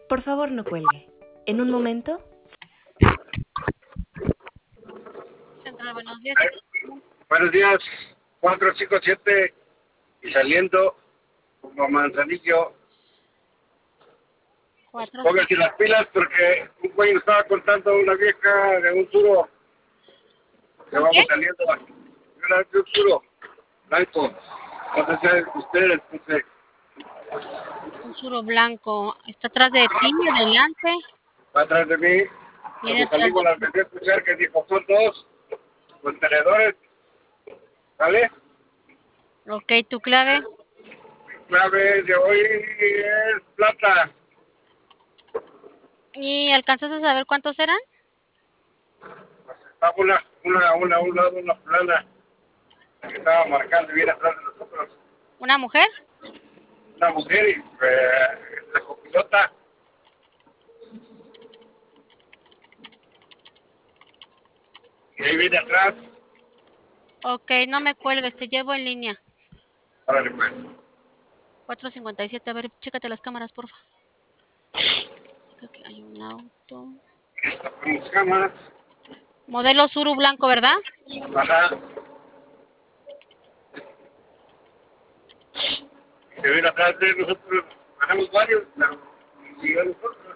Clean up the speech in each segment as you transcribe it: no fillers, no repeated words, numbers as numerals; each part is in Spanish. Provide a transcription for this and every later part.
Por favor, no cuelgue. En un momento. Central, buenos días. Buenos días, 457 y saliendo como Manzanillo. Póngase las pilas porque un güey nos estaba contando una vieja de un suro que vamos saliendo de un suro blanco. No sé si ustedes, no sé. Un suro blanco. ¿Está atrás de ti, adelante? Va atrás de mí. Viene Cuando salimos la empecé a escuchar que dijo, son dos contenedores. ¿Vale? Ok, ¿tu clave? Mi clave de hoy es plata. ¿Y alcanzas a saber cuántos eran? Estaba una plana que estaba marcando bien atrás de nosotros. ¿Una mujer? Una mujer y la copilota. Y ahí viene atrás. Ok, no me cuelgues, te llevo en línea. Órale, pues. 457, a ver, chécate las cámaras, porfa. Creo que hay un auto. Tapamos cámaras. Modelo suru blanco, ¿verdad? Ajá. Se viene atrás de nosotros. Bajamos varios, pero sigue a nosotros.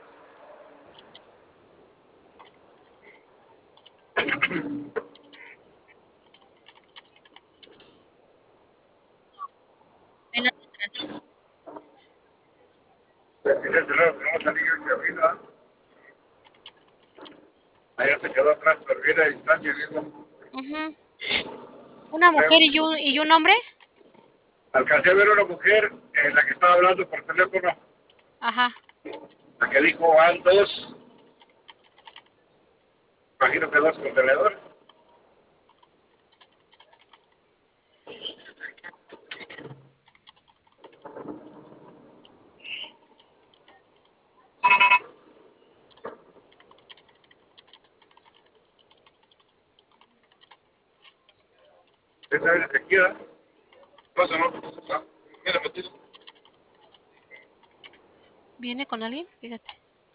Ven atrás. Fíjense, luego tenemos a niños que arriba. Allá se quedó atrás, pero viene a distancia, mismo. ¿Una mujer y un hombre? Alcancé a ver una mujer en la que estaba hablando por teléfono. Ajá. La que dijo van dos. Imagino que dos contenedores. Esa es de queda. Pasa, ¿no? Mira, metido. ¿Viene con alguien? Fíjate.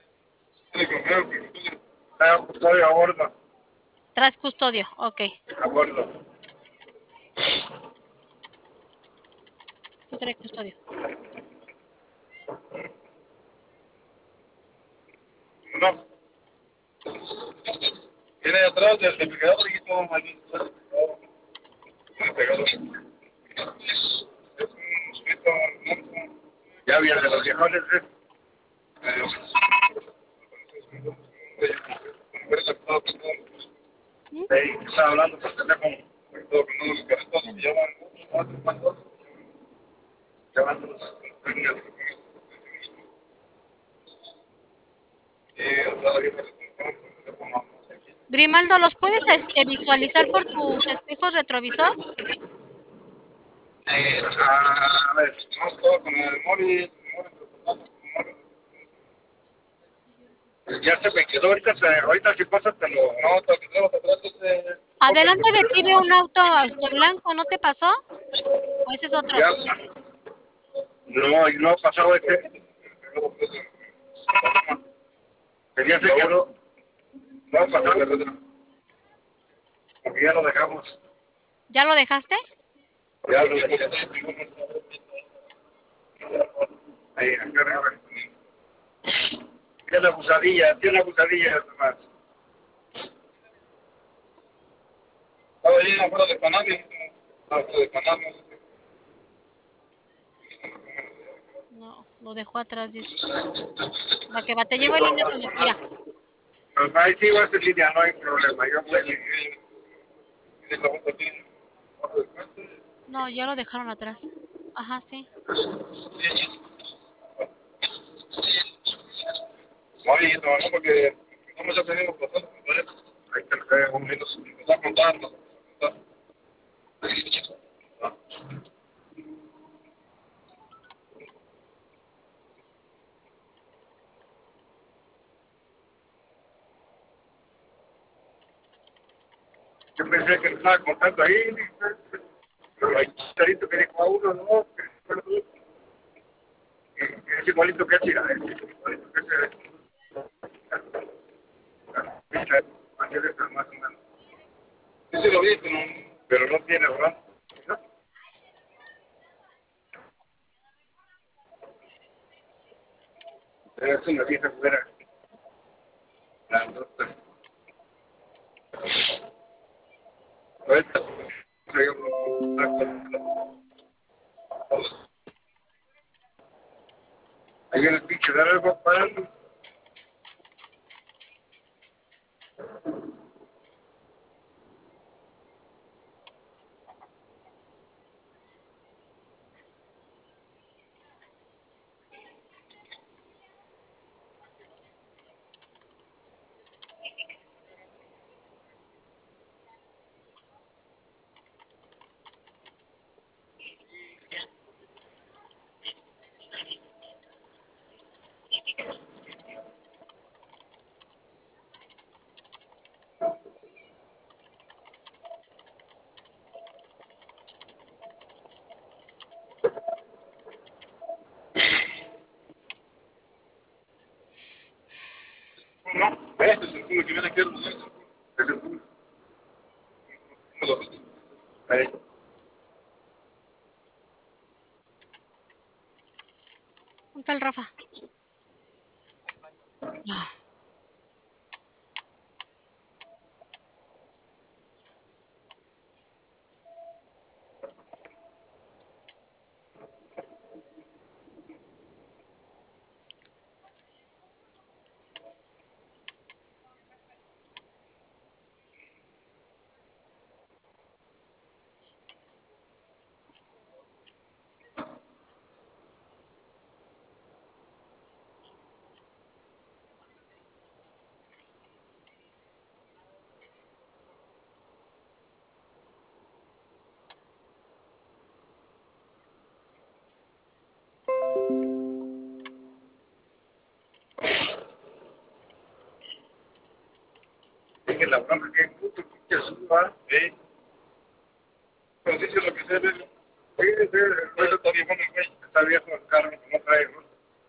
Está custodio a bordo. Tras custodio, ok. A bordo. ¿Qué trae custodio? No. Viene atrás del depredador y todo allí. Es un sujeto blanco. Ya viene de los viejones, ¿eh? Estaba hablando por teléfono. Todo con unos carritos que llevan llevan los niños. Grimaldo, ¿los puedes visualizar por tus espejos retrovisor? A ver, vamos todo con el móvil. Ya se me quedó, ahorita si pasa te lo... No, te quedamos atrás de ese... Adelante de ti veo un auto blanco, ¿no te pasó? ¿O ese es otro? Ya, no, y no ha pasado este. Que ya se quedó. No ha pasado el otro. Porque ya lo dejamos. ¿Ya lo dejaste? Ya lo dejamos. Ahí, acá arriba. Tiene abusadilla más. Estaba ahí afuera de Panamá. Afuera de Panamá. No, lo dejó atrás, dice. Va que va, te llevo en línea cuando quiera. Pues ahí sí va a ser línea, no hay problema. Yo voy No, ya lo dejaron atrás. Ajá, sí. oye, no, porque no me está teniendo pasando. Ahí te lo cae un minuto. Me está contando. Yo pensé que me estaba contando ahí. Pero hay chicharito que dijo a uno, no, que es igualito que Chira, es igualito que ese. sí lo vi, pero no tiene, ¿verdad? ¿No? Es una vieja fuera. Grandota. Ahorita, ahí viene el pinche de algo parando. No, este es el culo que viene aquí. Es el culo. Ahí. ¿Dónde está el Rafa? Ah, Es que la bronca que puto pinche suba, pero dice lo que se ve. Sí, el güey está viejo, el güey está viejo el carro, no trae, ¿no?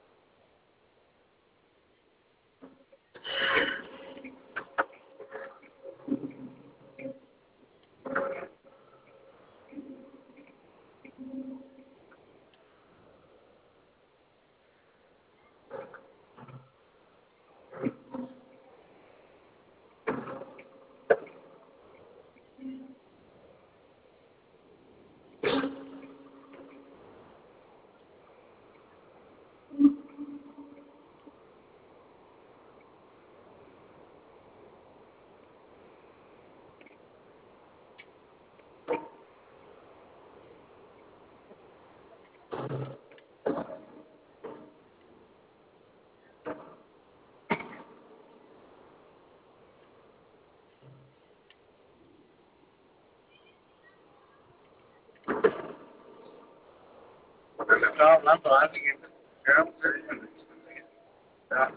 Porque le estaba hablando a alguien, era un serio, ya.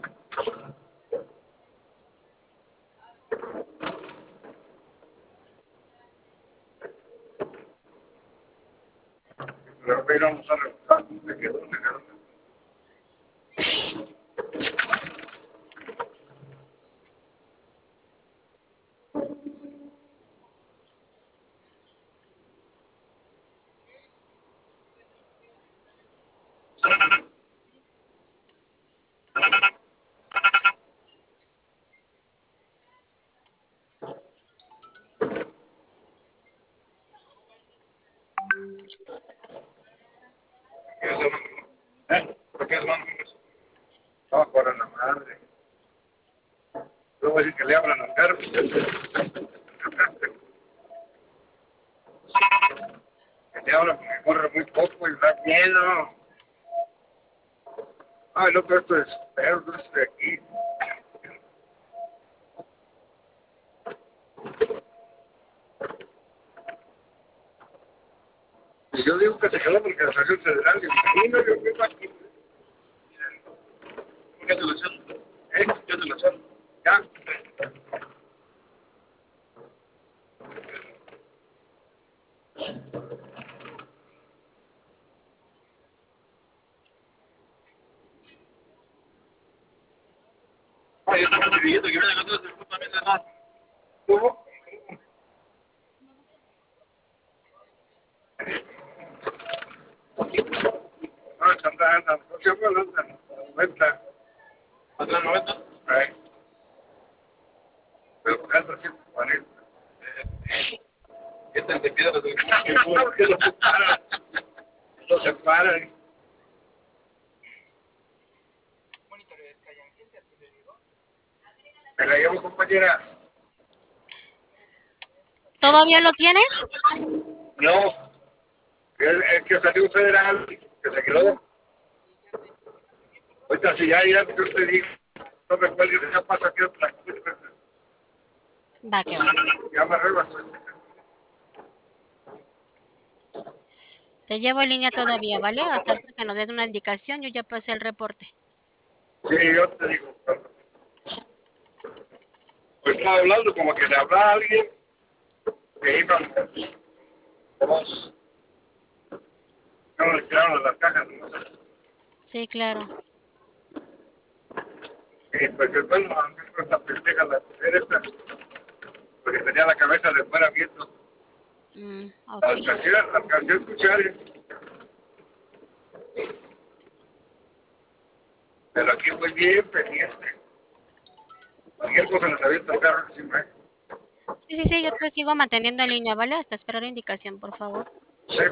Pero íbamos a revisar, me quedó. ¿Por qué es malo? No, por la madre. Luego decir que le abran al carro. Que le abran porque corre muy poco y da miedo. Ay, loco, esto es feo, esto de aquí. Y yo digo que se quedó porque salió el federal. Y no, yo fui aquí. ¿Por qué te lo echan? Yo te lo echan. Ya. Ay, yo también estoy viviendo que vienen atrás, también de más. ¿Cómo? anda, no se llama, anda, 90. ¿Anda 90? Ahí. Pero anda 140. Este es de piedra de que lo separan. Lo separan. Me la llevo, compañera. ¿Todavía lo tienes? No, el que salió federal, que se quedó. Ahorita si ya yo te digo, no me cuelgues, ya pasa aquí otra. Va, que va. Ya me arreglas. Te llevo en línea todavía, ¿vale? Hasta que nos des una indicación, yo ya pasé el reporte. Sí, yo te digo. Pues estaba hablando como que le hablaba a alguien que iban dos. No le tiraron a las cajas, ¿no? Sí, claro. Y pues bueno, a mí me esta pendeja la mujer esta, porque tenía la cabeza de fuera viendo. Ok. Alcancé a escuchar, pero aquí muy bien pendiente. Cualquier cosa nos avienta el carro encima. Sí, yo te sigo manteniendo en línea, ¿vale? Hasta esperar indicación, por favor. Sí.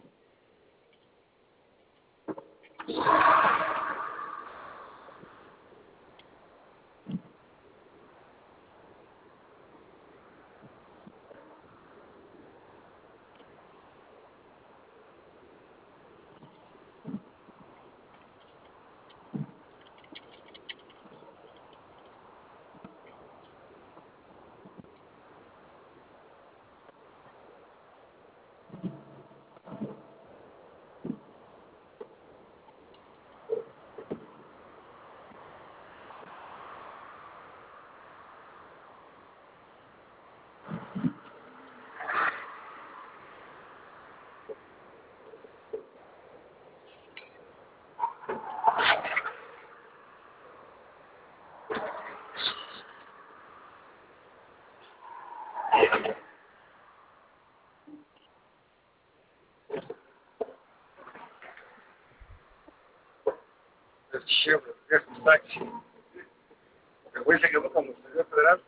El Chevrolet, es un taxi. El güey se quedó cuando salió federal.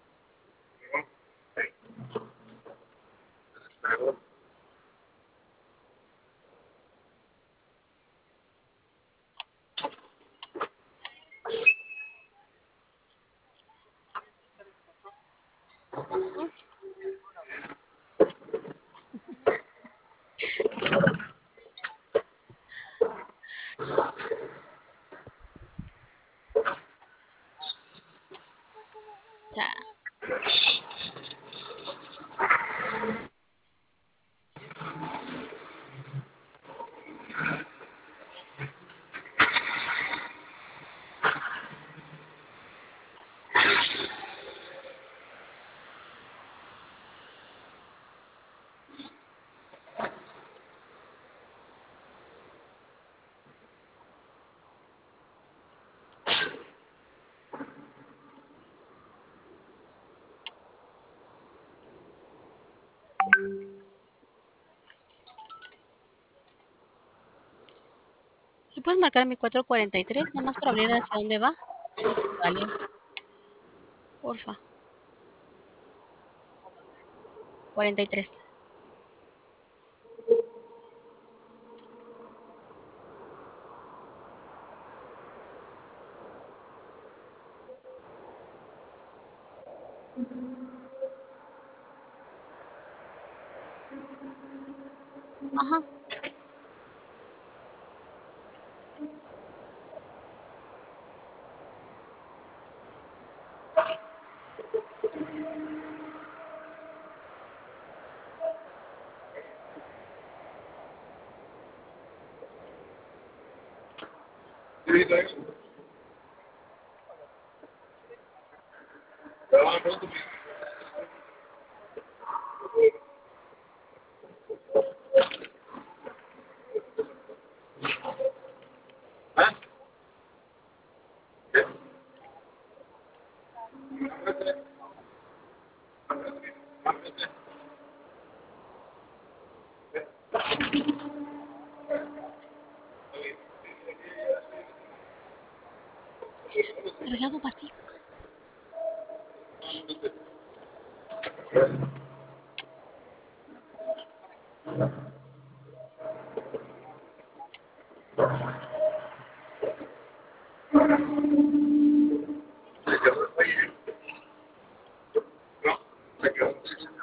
Desesperado. Ya. ¿Le puedes marcar mi 443? Nada más para abrir hacia dónde va. Vale, porfa. 43. Ajá. Sí, está bien. Pero bueno, pronto, ¿ah? ¿Qué? Regado vacío. Se quedó, oye, no, se quedó, sí, señor.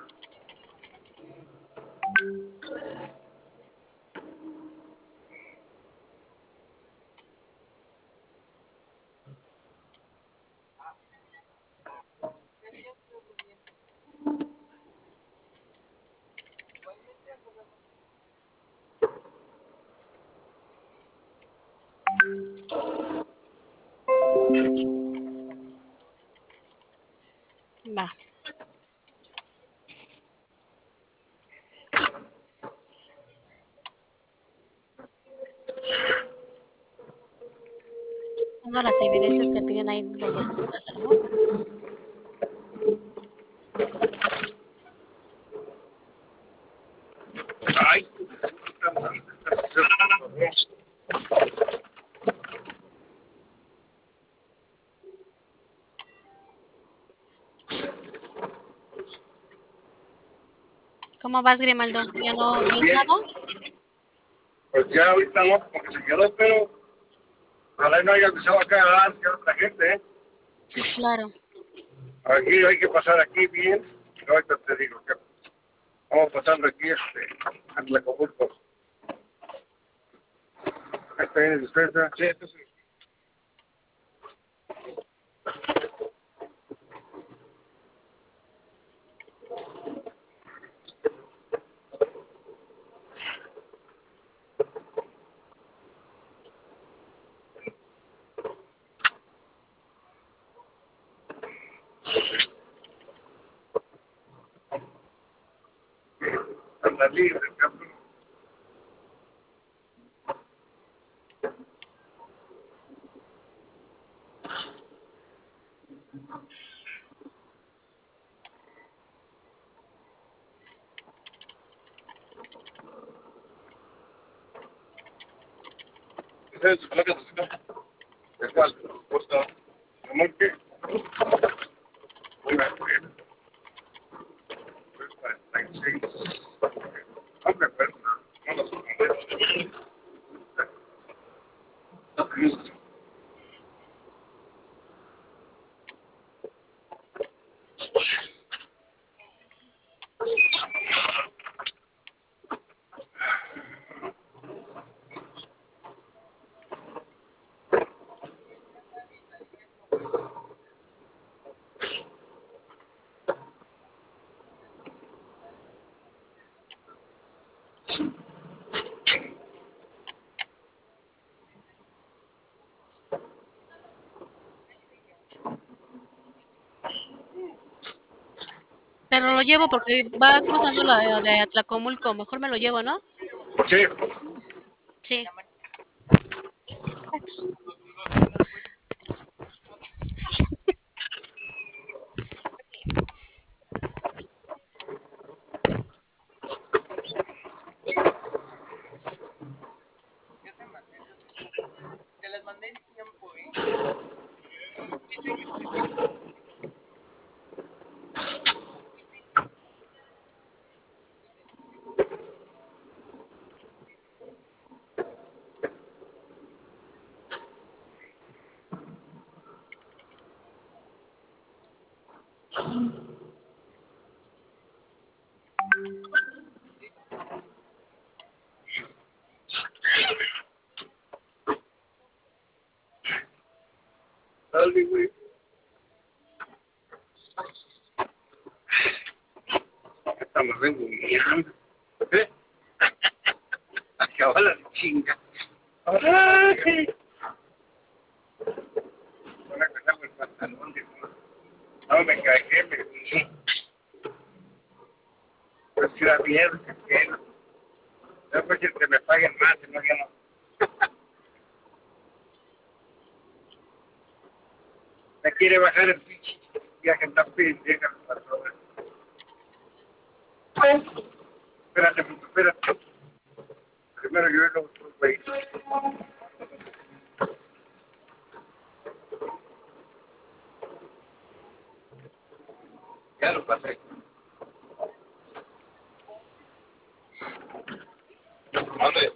Va. Todas las evidencias que piden ahí los detalles, ¿no? Ay, ¿Cómo vas, Grimaldo? ¿Ya no ves bien, nada? pues ya ahorita no, porque se quedó, pero ojalá y no haya empezado a caer que otra gente, ¿eh? Sí, claro. Aquí hay que pasar aquí bien, y ahorita te digo que vamos pasando aquí, en Tlacomulco. Esta viene dispensa, sí, esto es. Anda libre, cabrón. ¿Esa es su placa, señor? ¿Es cuál? ¿Costa? ¿Amor qué? Una, 46. Hombre, pero no lo sé. Pero lo llevo porque va cruzando la de Atlacomulco. Mejor me lo llevo, ¿no? Sí, Sí. dale, güey. Estamos renguneando. ¿Eh? Acaba la chinga. ¡Ay! Ahora que saco el pantalón, dijo, no me cagué, me dije, pues que era miedo, que pena. Después que me paguen más, si no, ya no. Me quiere bajar el pinche viaje en la pendeja, patrona. Espérate, puto, espérate. Primero yo y luego tú, güey. Ya lo pasé. ¿Dónde?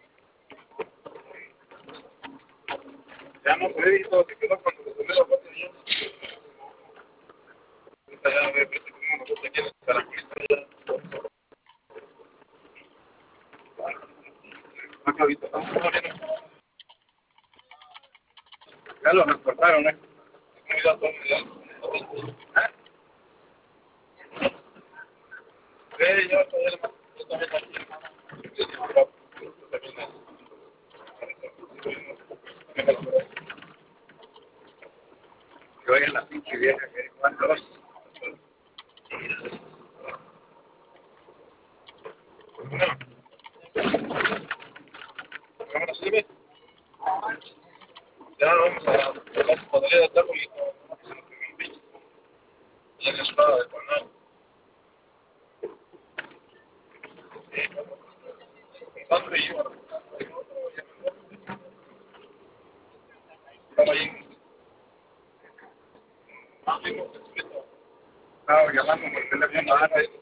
Ya no sé, todo se quedó cuando se subió la foto de yo. Ya me puse como una foto aquí en el caracolito ya. Acá ahorita estamos poniendo. Ya lo reportaron, Mira, todo ya. Sí, yo también que oigan la pinche vieja que cuántos. ¿Cómo se ve? Ya vamos a la podría estar muy y en la espada de Panal. ¿Dónde iba? Estaba ahí. Estaba llamando por teléfono.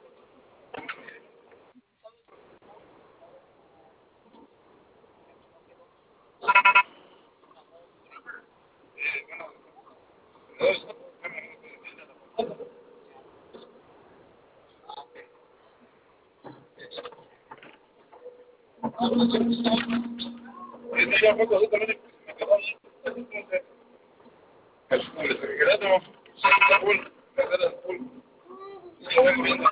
Este ya fue cuando también me quedó ahí. El secreto, full, la full. Y lo vengo viendo.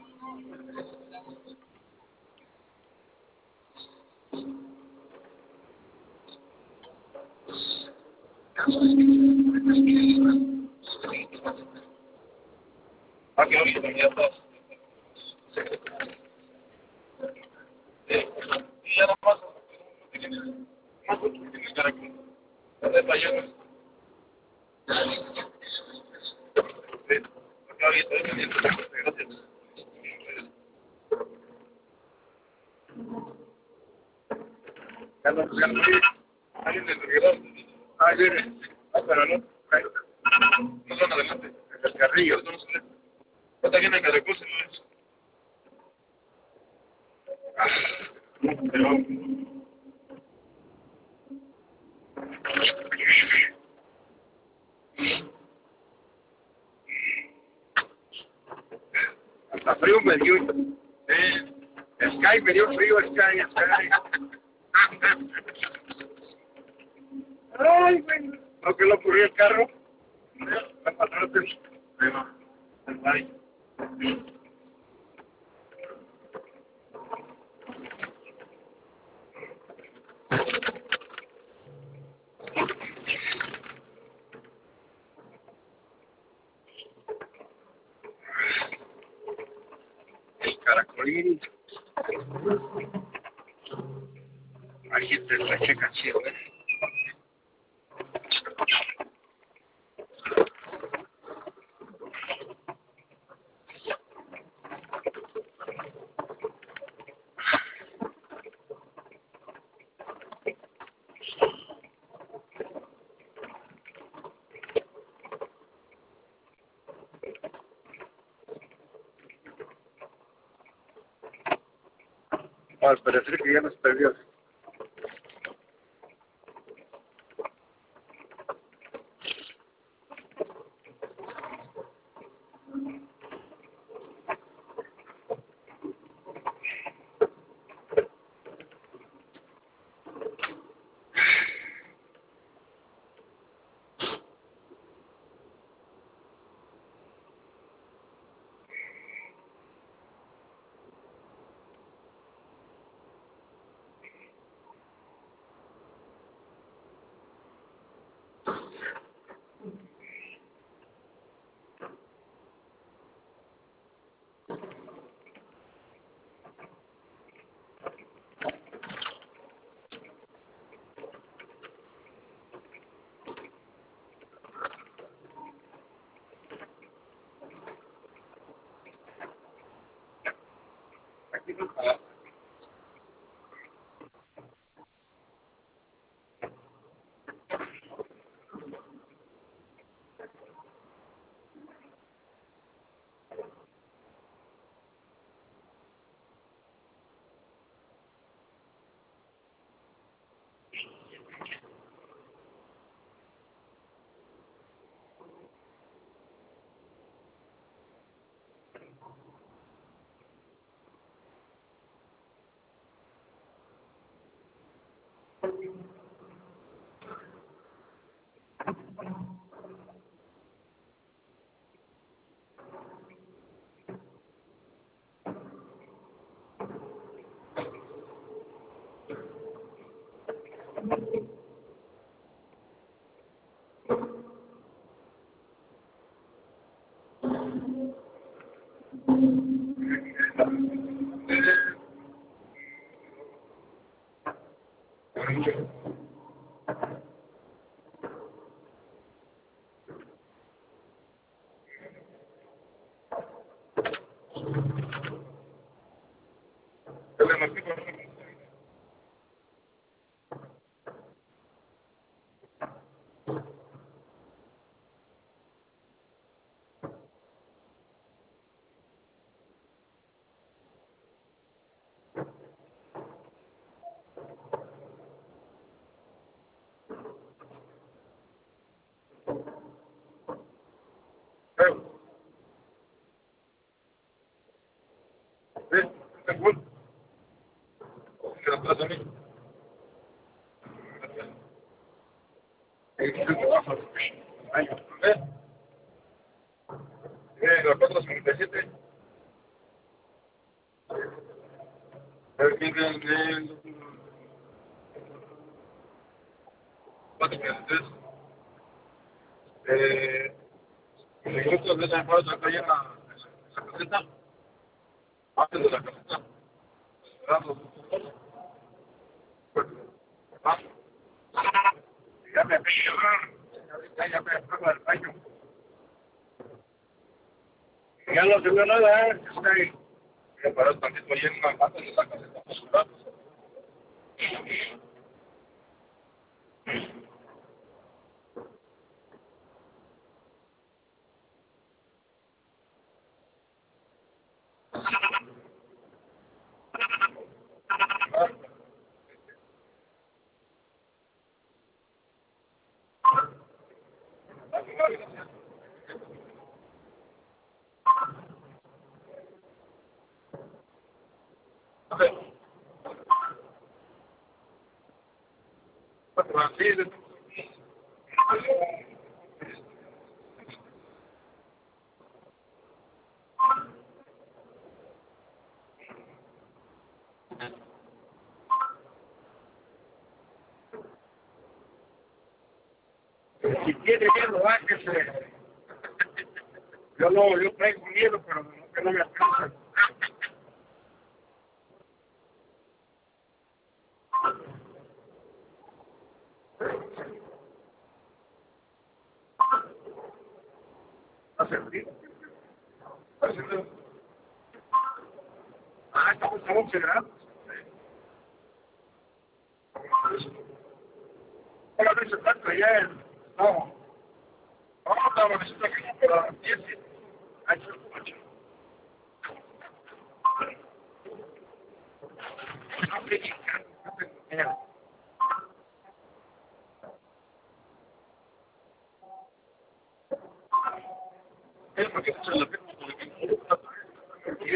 Ah, que ahorita ya está. Y ya nada más, más porque tiene cara que de payaso. Sí, porque ahorita es el gracias. Ya no, ahí en el regidor. Ahí viene. Ah, pero no. No son adelante. El carrillo, no sé. Está bien el caracol, no es. Pero, hasta frío me dio. Sky me dio frío, Sky. Ay, güey. ¿No que lo ocurrió el carro? Me pasaron el baile. El caracolín. Ahí te la checa chido, al parecer que ya nos perdió. Aquí no está. Los 457. A ver quién tiene el 453. Minutos de esa información está ahí en la caseta. Antes de la caseta. Ya me pillo, ya me pongo al baño. Ya no se ve nada, está ahí. Voy a parar tantito ahí en una casa de la caseta. Si tiene miedo, bájese. Yo traigo miedo, pero que no me alcanza. Hace frío. Hace frío. Estamos a 11 grados. Una vez tanto ya no. Vamos a la visita aquí, pero a las 10. Ahí se escucha. Es porque se lo tengo por aquí.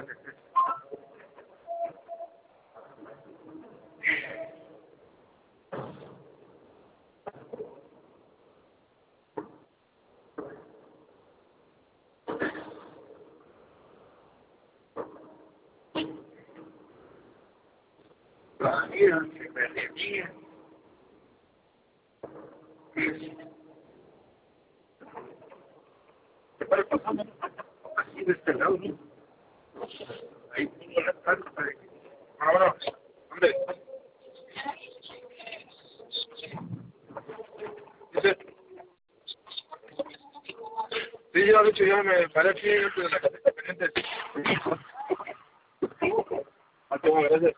La vida se perdía. Se puede pasar así de este lado, ¿no? Ahí tengo la carta de... Ahora, hombre, dice, sí, yo de hecho ya me paré aquí dentro de la caseta pendiente. Gracias.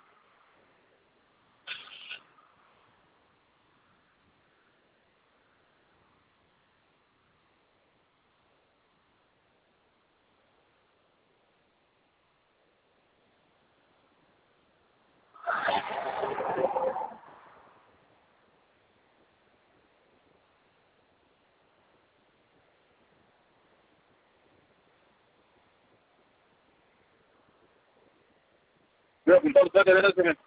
Voy a apuntar usted de veras que me...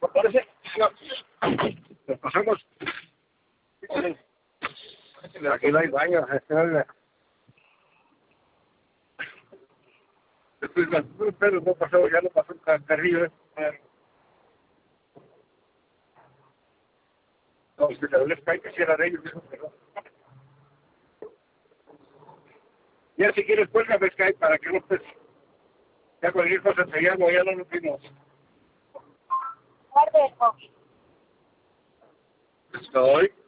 Parece, nos pasamos. Aquí no hay baño, después el perro no pasó, ya no pasó un carrillo. No, si le doy Skype, que si era de ellos, pero... Ya si quieres, cuélgame Skype para que no estés... Ya cualquier cosa te llamo, ya no nos vimos. Guarde el móvil. Estoy...